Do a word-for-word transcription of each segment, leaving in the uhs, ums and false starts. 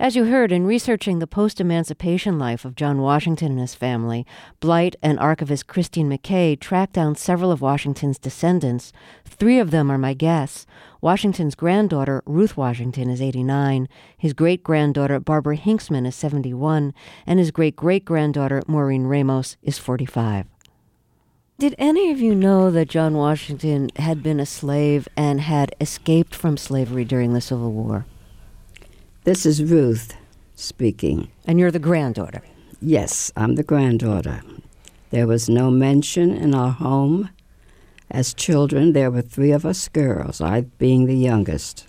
As you heard, in researching the post-emancipation life of John Washington and his family, Blight and archivist Christine McKay tracked down several of Washington's descendants. Three of them are my guests. Washington's granddaughter, Ruth Washington, is eighty-nine. His great-granddaughter, Barbara Hinksman, is seventy-one. And his great-great-granddaughter, Maureen Ramos, is forty-five. Did any of you know that John Washington had been a slave and had escaped from slavery during the Civil War? This is Ruth speaking. And you're the granddaughter? Yes, I'm the granddaughter. There was no mention in our home. As children, there were three of us girls, I being the youngest.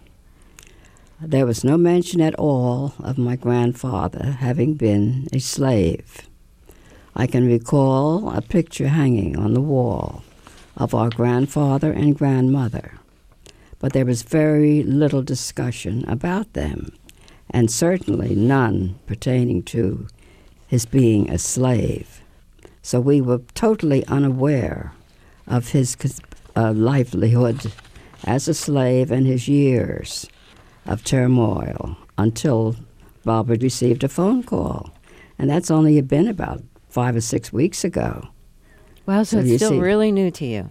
There was no mention at all of my grandfather having been a slave. I can recall a picture hanging on the wall of our grandfather and grandmother, but there was very little discussion about them, and certainly none pertaining to his being a slave. So we were totally unaware of his uh, livelihood as a slave and his years of turmoil until Barbara received a phone call. And that's only been about five or six weeks ago. Wow, so, so it's still see, really new to you.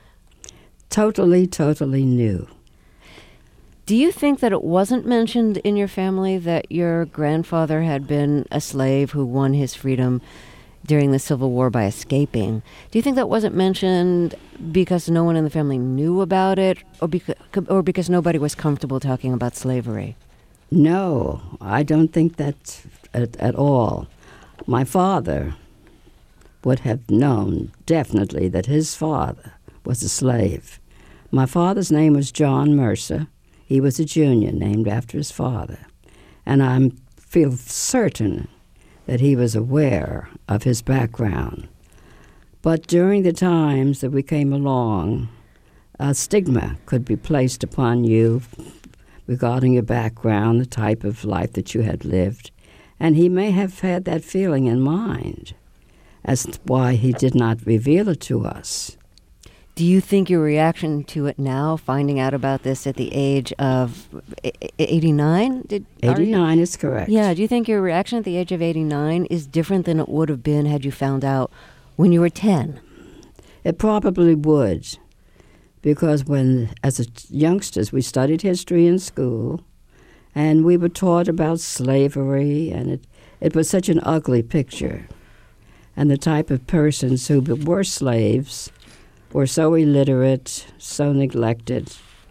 Totally, totally new. Do you think that it wasn't mentioned in your family that your grandfather had been a slave who won his freedom during the Civil War by escaping? Do you think that wasn't mentioned because no one in the family knew about it, or because, or because nobody was comfortable talking about slavery? No, I don't think that at, at all. My father would have known definitely that his father was a slave. My father's name was John Mercer. He was a junior named after his father. And I feel certain that he was aware of his background. But during the times that we came along, a stigma could be placed upon you regarding your background, the type of life that you had lived. And he may have had that feeling in mind as to why he did not reveal it to us. Do you think your reaction to it now, finding out about this at the age of eighty-nine? Did, eighty-nine is correct. Yeah, do you think your reaction at the age of eighty-nine is different than it would have been had you found out when you were ten? It probably would, because when, as a youngsters, we studied history in school, and we were taught about slavery, and it, it was such an ugly picture. And the type of persons who were slaves were so illiterate, so neglected.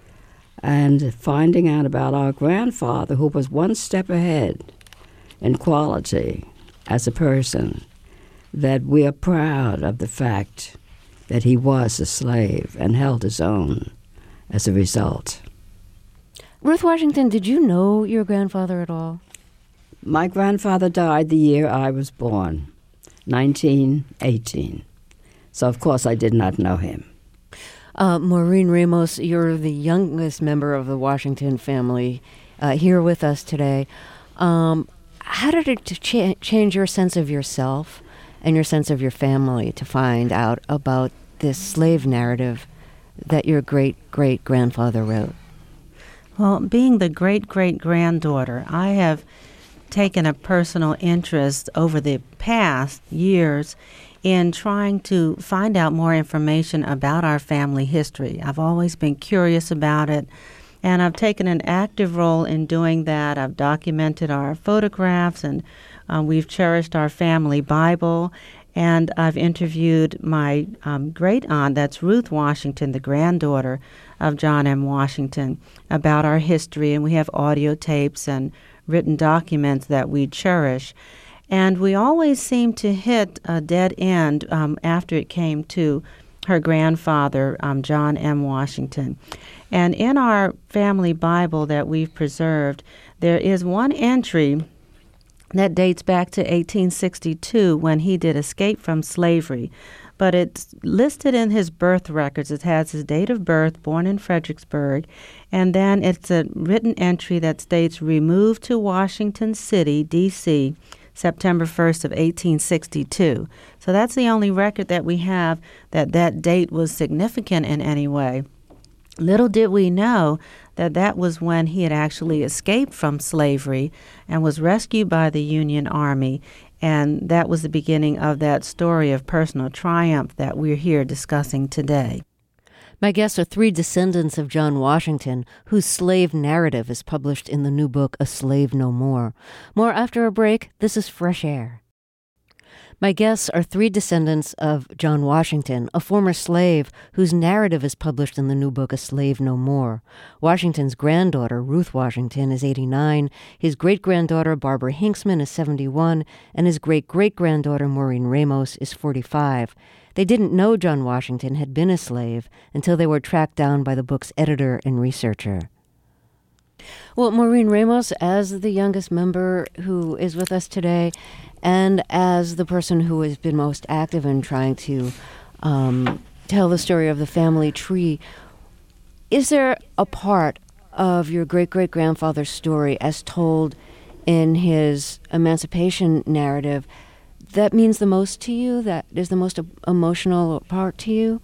And finding out about our grandfather, who was one step ahead in quality as a person, that we are proud of the fact that he was a slave and held his own as a result. Ruth Washington, did you know your grandfather at all? My grandfather died the year I was born, nineteen eighteen. So, of course, I did not know him. Uh, Maureen Ramos, you're the youngest member of the Washington family uh, here with us today. Um, how did it ch- change your sense of yourself and your sense of your family to find out about this slave narrative that your great-great-grandfather wrote? Well, being the great-great-granddaughter, I have taken a personal interest over the past years in trying to find out more information about our family history. I've always been curious about it, and I've taken an active role in doing that. I've documented our photographs, and uh, we've cherished our family Bible, and I've interviewed my um, great-aunt, that's Ruth Washington, the granddaughter of John M. Washington, about our history, and we have audio tapes and written documents that we cherish. And we always seemed to hit a dead end um, after it came to her grandfather, um, John M. Washington. And in our family Bible that we've preserved, there is one entry that dates back to eighteen sixty-two when he did escape from slavery. But it's listed in his birth records. It has his date of birth, born in Fredericksburg, and then it's a written entry that states removed to Washington City, D C, September first of eighteen sixty-two. So that's the only record that we have that that date was significant in any way. Little did we know that that was when he had actually escaped from slavery and was rescued by the Union Army. And that was the beginning of that story of personal triumph that we're here discussing today. My guests are three descendants of John Washington, whose slave narrative is published in the new book, A Slave No More. More after a break. This is Fresh Air. My guests are three descendants of John Washington, a former slave whose narrative is published in the new book, A Slave No More. Washington's granddaughter, Ruth Washington, is eighty-nine, his great-granddaughter, Barbara Hinksman, is seventy-one, and his great-great-granddaughter, Maureen Ramos, is forty-five. They didn't know John Washington had been a slave until they were tracked down by the book's editor and researcher. Well, Maureen Ramos, as the youngest member who is with us today, and as the person who has been most active in trying to um, tell the story of the family tree, is there a part of your great-great-grandfather's story as told in his emancipation narrative that means the most to you, that is the most emotional part to you?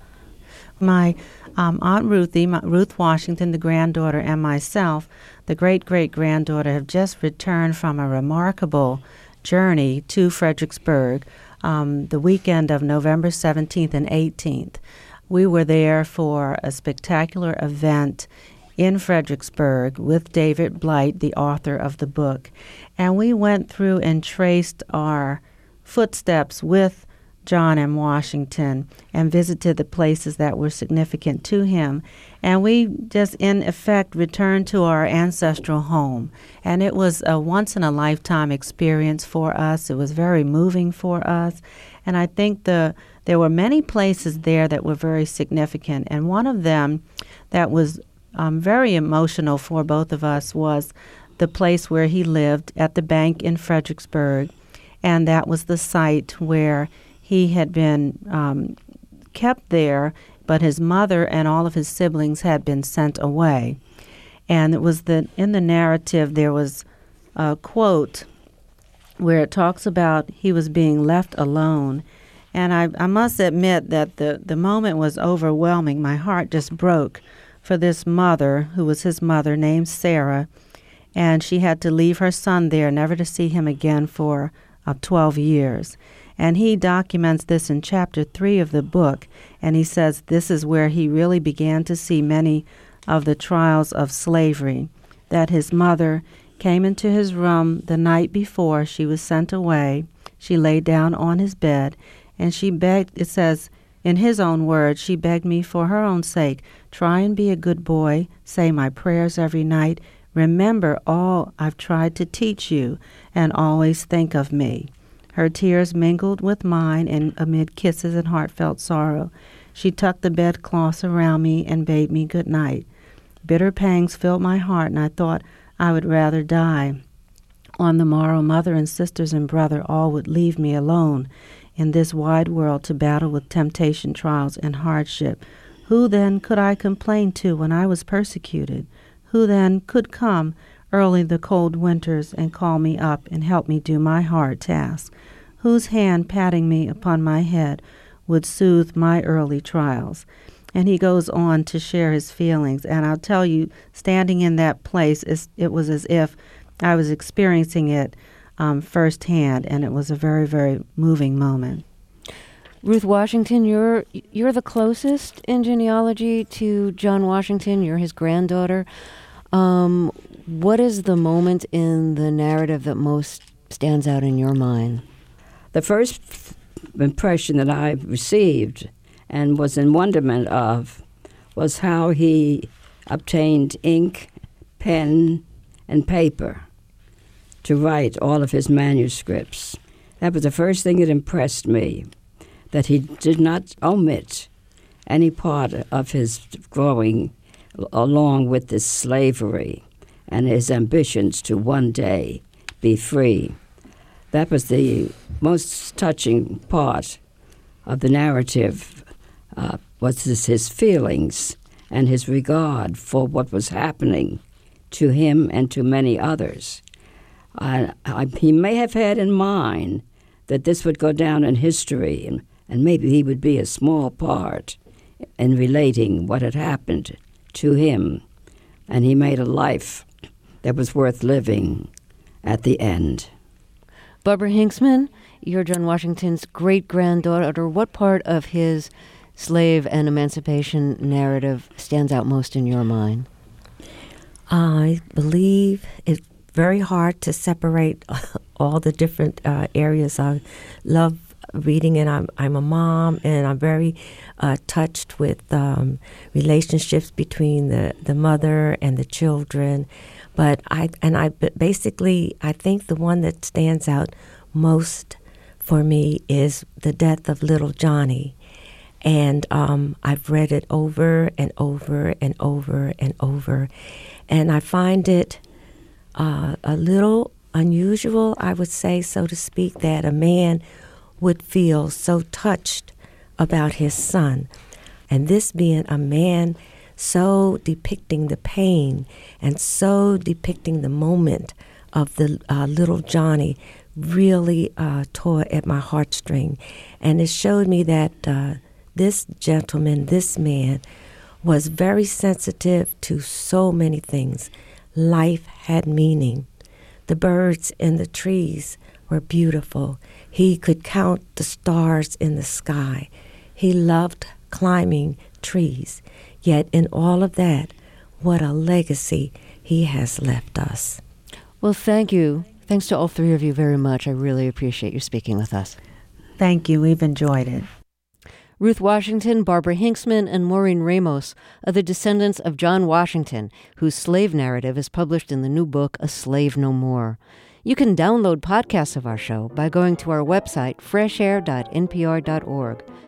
My um, Aunt Ruthie, my, Ruth Washington, the granddaughter, and myself, the great-great-granddaughter, have just returned from a remarkable journey to Fredericksburg um, the weekend of November seventeenth and eighteenth. We were there for a spectacular event in Fredericksburg with David Blight, the author of the book. And we went through and traced our footsteps with John M. Washington and visited the places that were significant to him. And we just, in effect, returned to our ancestral home. And it was a once-in-a-lifetime experience for us. It was very moving for us. And I think the there were many places there that were very significant. And one of them that was um, very emotional for both of us was the place where he lived at the bank in Fredericksburg. And that was the site where he had been um, kept there, but his mother and all of his siblings had been sent away. And it was the in the narrative there was a quote where it talks about he was being left alone. And I, I must admit that the, the moment was overwhelming. My heart just broke for this mother, who was his mother, named Sarah, and she had to leave her son there, never to see him again for uh, twelve years. And he documents this in chapter three of the book, and he says this is where he really began to see many of the trials of slavery, that his mother came into his room the night before she was sent away. She lay down on his bed, and she begged, it says, in his own words, she begged me for her own sake, try and be a good boy, say my prayers every night, remember all I've tried to teach you, and always think of me. Her tears mingled with mine, and amid kisses and heartfelt sorrow, she tucked the bedclothes around me and bade me good night. Bitter pangs filled my heart, and I thought I would rather die. On the morrow, mother and sisters and brother all would leave me alone in this wide world to battle with temptation, trials, and hardship. Who then could I complain to when I was persecuted? Who then could come early the cold winters and call me up and help me do my hard task? Whose hand patting me upon my head would soothe my early trials? And he goes on to share his feelings. And I'll tell you, standing in that place, it was as if I was experiencing it um, firsthand, and it was a very, very moving moment. Ruth Washington, you're you're the closest in genealogy to John Washington. You're his granddaughter. Um, what is the moment in the narrative that most stands out in your mind? The first impression that I received and was in wonderment of was how he obtained ink, pen, and paper to write all of his manuscripts. That was the first thing that impressed me, that he did not omit any part of his growing along with this slavery and his ambitions to one day be free. That was the most touching part of the narrative, uh, was this, his feelings and his regard for what was happening to him and to many others. Uh, I, he may have had in mind that this would go down in history, and, and maybe he would be a small part in relating what had happened to him, and he made a life that was worth living at the end. Barbara Hinksman, you're John Washington's great-granddaughter. What part of his slave and emancipation narrative stands out most in your mind? I believe it's very hard to separate all the different uh, areas. I love reading, and I'm, I'm a mom, and I'm very uh, touched with um, relationships between the, the mother and the children. But I and I basically I think the one that stands out most for me is the death of little Johnny, and um, I've read it over and over and over and over, and I find it uh, a little unusual, I would say, so to speak, that a man would feel so touched about his son, and this being a man so depicting the pain and so depicting the moment of the uh, little Johnny really uh, tore at my heartstring. And it showed me that uh, this gentleman, this man, was very sensitive to so many things. Life had meaning. The birds in the trees were beautiful. He could count the stars in the sky. He loved climbing trees. Yet in all of that, what a legacy he has left us. Well, thank you. Thanks to all three of you very much. I really appreciate you speaking with us. Thank you. We've enjoyed it. Ruth Washington, Barbara Hinksman, and Maureen Ramos are the descendants of John Washington, whose slave narrative is published in the new book, A Slave No More. You can download podcasts of our show by going to our website, fresh air dot n p r dot org.